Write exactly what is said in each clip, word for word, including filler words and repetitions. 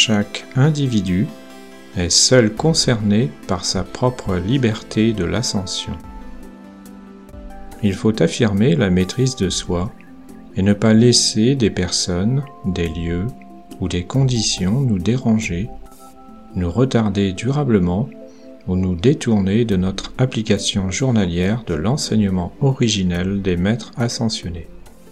Chaque individu est seul concerné par sa propre liberté de l'ascension. Il faut affirmer la maîtrise de soi et ne pas laisser des personnes, des lieux ou des conditions nous déranger, nous retarder durablement ou nous détourner de notre application journalière de l'enseignement originel des maîtres ascensionnés.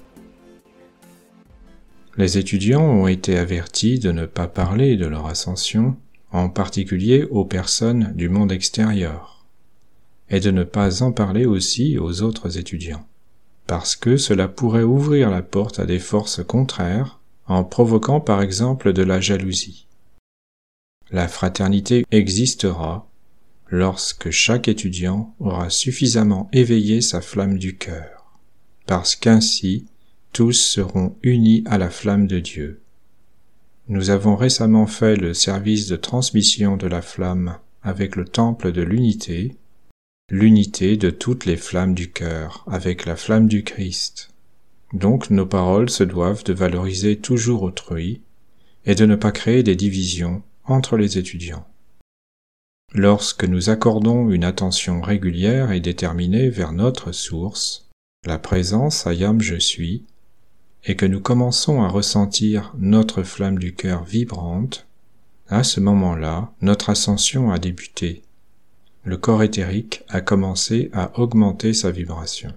Les étudiants ont été avertis de ne pas parler de leur ascension, en particulier aux personnes du monde extérieur, et de ne pas en parler aussi aux autres étudiants, parce que cela pourrait ouvrir la porte à des forces contraires, en provoquant par exemple de la jalousie. La fraternité existera lorsque chaque étudiant aura suffisamment éveillé sa flamme du cœur, parce qu'ainsi tous seront unis à la flamme de Dieu. Nous avons récemment fait le service de transmission de la flamme avec le temple de l'unité, l'unité de toutes les flammes du cœur avec la flamme du Christ. Donc nos paroles se doivent de valoriser toujours autrui et de ne pas créer des divisions entre les étudiants. Lorsque nous accordons une attention régulière et déterminée vers notre source, la présence Ayam Je suis, et que nous commençons à ressentir notre flamme du cœur vibrante, à ce moment-là, notre ascension a débuté. Le corps éthérique a commencé à augmenter sa vibration.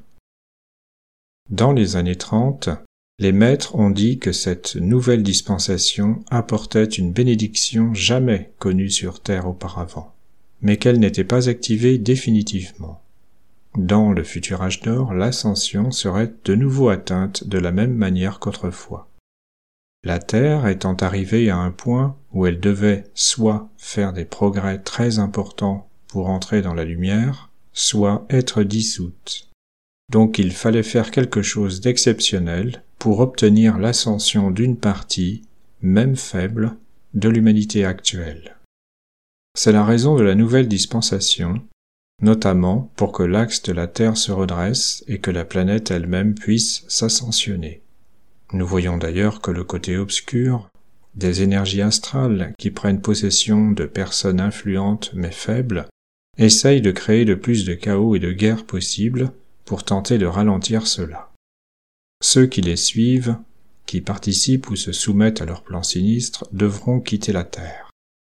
Dans les années trente, les maîtres ont dit que cette nouvelle dispensation apportait une bénédiction jamais connue sur Terre auparavant, mais qu'elle n'était pas activée définitivement. Dans le futur âge d'or, l'ascension serait de nouveau atteinte de la même manière qu'autrefois. La Terre étant arrivée à un point où elle devait soit faire des progrès très importants pour entrer dans la lumière, soit être dissoute. Donc il fallait faire quelque chose d'exceptionnel pour obtenir l'ascension d'une partie, même faible, de l'humanité actuelle. C'est la raison de la nouvelle dispensation, notamment pour que l'axe de la Terre se redresse et que la planète elle-même puisse s'ascensionner. Nous voyons d'ailleurs que le côté obscur, des énergies astrales qui prennent possession de personnes influentes mais faibles, essayent de créer le plus de chaos et de guerre possible pour tenter de ralentir cela. Ceux qui les suivent, qui participent ou se soumettent à leur plan sinistre, devront quitter la Terre.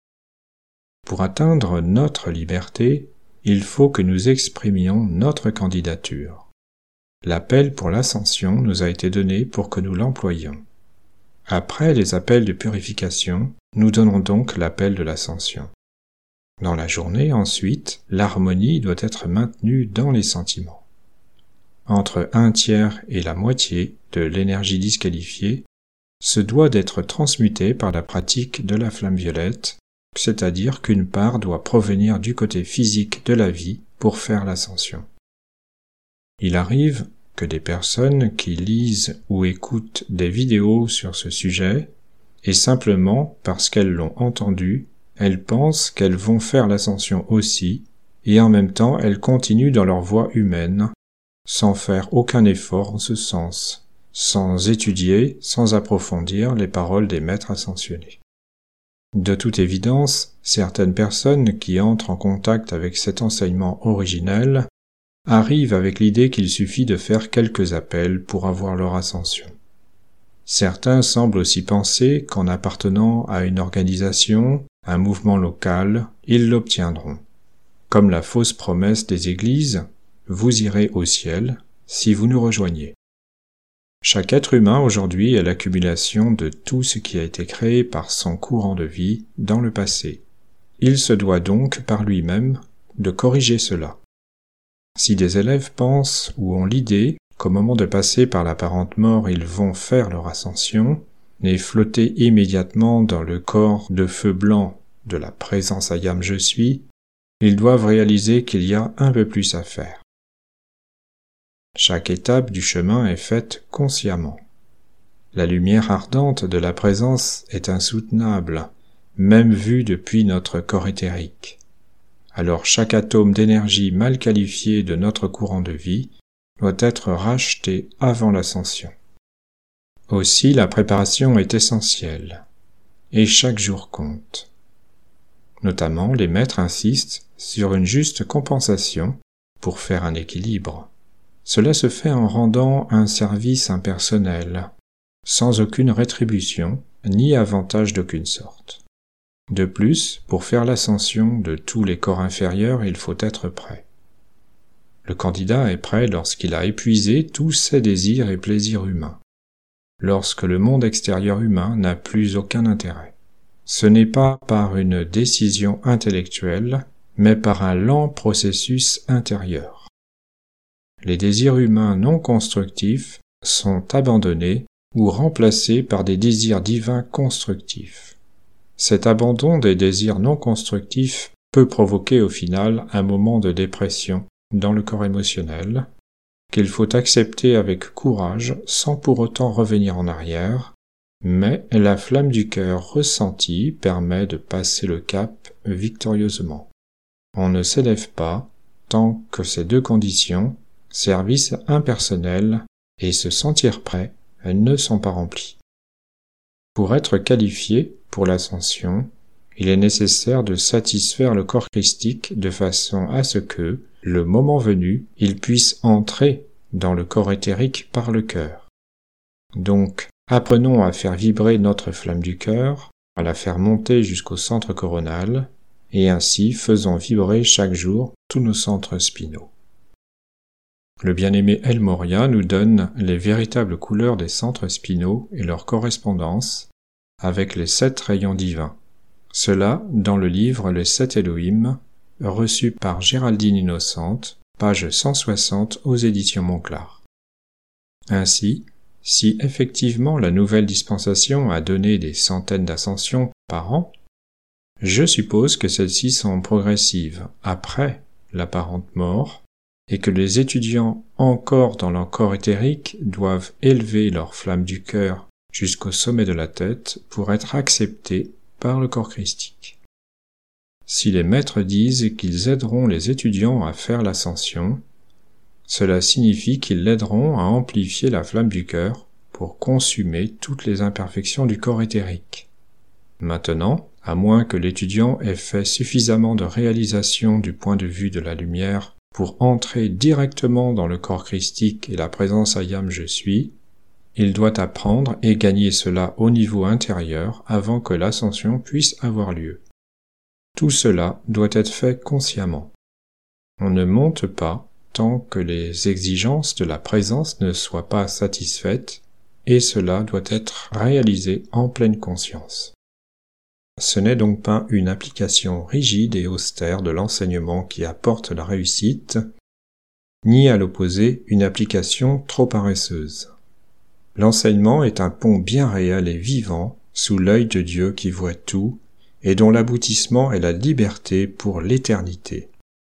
Pour atteindre notre liberté, il faut que nous exprimions notre candidature. L'appel pour l'ascension nous a été donné pour que nous l'employions. Après les appels de purification, nous donnons donc l'appel de l'ascension. Dans la journée, ensuite, l'harmonie doit être maintenue dans les sentiments. Entre un tiers et la moitié de l'énergie disqualifiée se doit d'être transmutée par la pratique de la flamme violette, c'est-à-dire qu'une part doit provenir du côté physique de la vie pour faire l'ascension. Il arrive que des personnes qui lisent ou écoutent des vidéos sur ce sujet, et simplement parce qu'elles l'ont entendu, elles pensent qu'elles vont faire l'ascension aussi, et en même temps elles continuent dans leur voie humaine, sans faire aucun effort en ce sens, sans étudier, sans approfondir les paroles des maîtres ascensionnés. De toute évidence, certaines personnes qui entrent en contact avec cet enseignement originel arrivent avec l'idée qu'il suffit de faire quelques appels pour avoir leur ascension. Certains semblent aussi penser qu'en appartenant à une organisation, un mouvement local, ils l'obtiendront. Comme la fausse promesse des églises, vous irez au ciel si vous nous rejoignez. Chaque être humain aujourd'hui est l'accumulation de tout ce qui a été créé par son courant de vie dans le passé. Il se doit donc par lui-même de corriger cela. Si des élèves pensent ou ont l'idée qu'au moment de passer par l'apparente mort ils vont faire leur ascension et flotter immédiatement dans le corps de feu blanc de la présence Ayam Je suis, ils doivent réaliser qu'il y a un peu plus à faire. Chaque étape du chemin est faite consciemment. La lumière ardente de la présence est insoutenable, même vue depuis notre corps éthérique. Alors chaque atome d'énergie mal qualifié de notre courant de vie doit être racheté avant l'ascension. Aussi la préparation est essentielle. et chaque jour compte. Notamment, les maîtres insistent sur une juste compensation pour faire un équilibre. Cela se fait en rendant un service impersonnel, sans aucune rétribution ni avantage d'aucune sorte. De plus, pour faire l'ascension de tous les corps inférieurs, il faut être prêt. Le candidat est prêt lorsqu'il a épuisé tous ses désirs et plaisirs humains, lorsque le monde extérieur humain n'a plus aucun intérêt. Ce n'est pas par une décision intellectuelle, mais par un lent processus intérieur. Les désirs humains non constructifs sont abandonnés ou remplacés par des désirs divins constructifs. Cet abandon des désirs non constructifs peut provoquer au final un moment de dépression dans le corps émotionnel, qu'il faut accepter avec courage sans pour autant revenir en arrière, mais la flamme du cœur ressentie permet de passer le cap victorieusement. On ne s'élève pas tant que ces deux conditions, service impersonnel et se sentir prêt, ne sont pas remplies. Pour être qualifié pour l'ascension, il est nécessaire de satisfaire le corps christique de façon à ce que, le moment venu, il puisse entrer dans le corps éthérique par le cœur. Donc, apprenons à faire vibrer notre flamme du cœur, à la faire monter jusqu'au centre coronal, et ainsi faisons vibrer chaque jour tous nos centres spinaux. Le bien-aimé El Morya nous donne les véritables couleurs des centres spinaux et leur correspondance avec les sept rayons divins. Cela dans le livre Les Sept Elohim, reçu par Géraldine Innocente, page cent soixante aux éditions Monclar. Ainsi, si effectivement la nouvelle dispensation a donné des centaines d'ascensions par an, je suppose que celles-ci sont progressives après l'apparente mort, et que les étudiants encore dans leur corps éthérique doivent élever leur flamme du cœur jusqu'au sommet de la tête pour être acceptés par le corps christique. Si les maîtres disent qu'ils aideront les étudiants à faire l'ascension, cela signifie qu'ils l'aideront à amplifier la flamme du cœur pour consumer toutes les imperfections du corps éthérique. Maintenant, à moins que l'étudiant ait fait suffisamment de réalisation du point de vue de la lumière pour entrer directement dans le corps christique et la présence Ayam je suis, il doit apprendre et gagner cela au niveau intérieur avant que l'ascension puisse avoir lieu. Tout cela doit être fait consciemment. On ne monte pas tant que les exigences de la présence ne soient pas satisfaites, et cela doit être réalisé en pleine conscience. Ce n'est donc pas une application rigide et austère de l'enseignement qui apporte la réussite, ni à l'opposé une application trop paresseuse. L'enseignement est un pont bien réel et vivant sous l'œil de Dieu qui voit tout et dont l'aboutissement est la liberté pour l'éternité.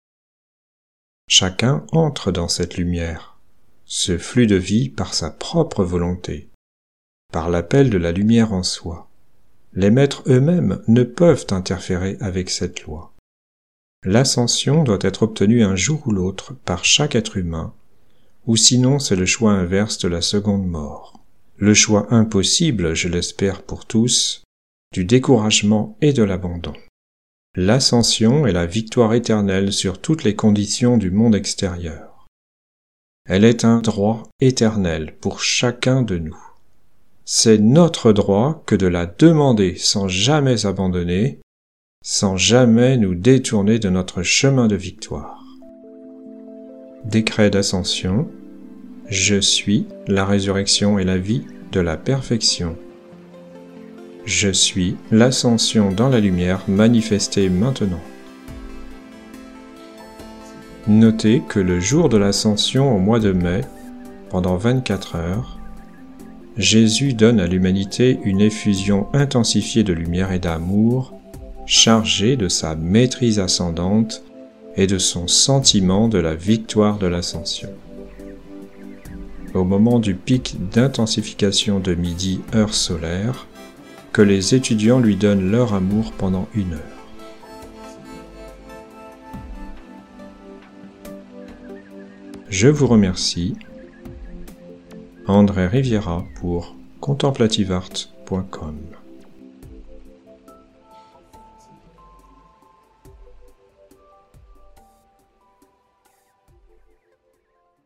Chacun entre dans cette lumière, ce flux de vie par sa propre volonté, par l'appel de la lumière en soi. Les maîtres eux-mêmes ne peuvent interférer avec cette loi. L'ascension doit être obtenue un jour ou l'autre par chaque être humain, ou sinon c'est le choix inverse de la seconde mort. Le choix impossible, je l'espère pour tous, du découragement et de l'abandon. L'ascension est la victoire éternelle sur toutes les conditions du monde extérieur. Elle est un droit éternel pour chacun de nous. C'est notre droit que de la demander sans jamais abandonner, sans jamais nous détourner de notre chemin de victoire. Décret d'ascension. Je suis la résurrection et la vie de la perfection. Je suis l'ascension dans la lumière manifestée maintenant. Notez que le jour de l'ascension au mois de mai, pendant vingt-quatre heures, Jésus donne à l'humanité une effusion intensifiée de lumière et d'amour, chargée de sa maîtrise ascendante et de son sentiment de la victoire de l'ascension. Au moment du pic d'intensification de midi, heure solaire, que les étudiants lui donnent leur amour pendant une heure. Je vous remercie. André Riviera pour contemplative art point com